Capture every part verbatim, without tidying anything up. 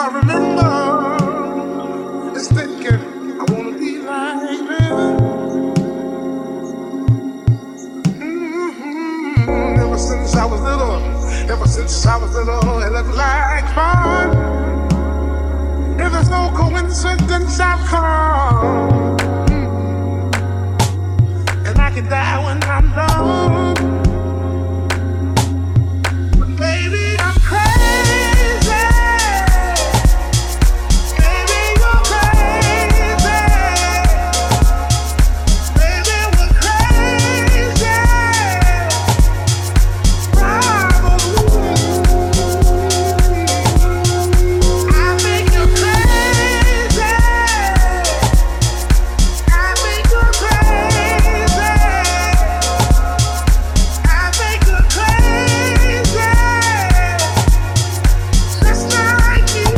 I remember is thinking I wanna be like them. Mm-hmm. Ever since I was little, ever since I was little, it looked like fun. If there's no coincidence, I've come, and I can die when I'm done. But baby, I'm crazy. Baby, you're crazy. Baby, we're crazy. Probably. I think you're crazy. I think you're crazy. I think you're crazy. Just like you.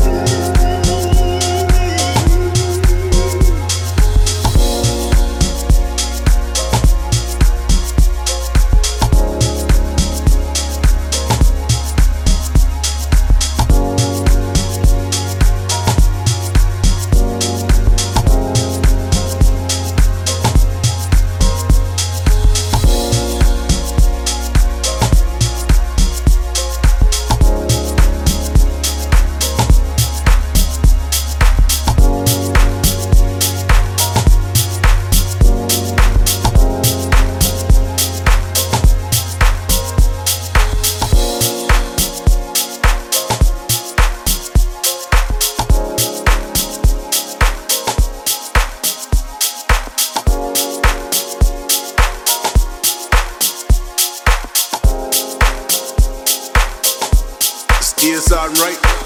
Yes, I'm right.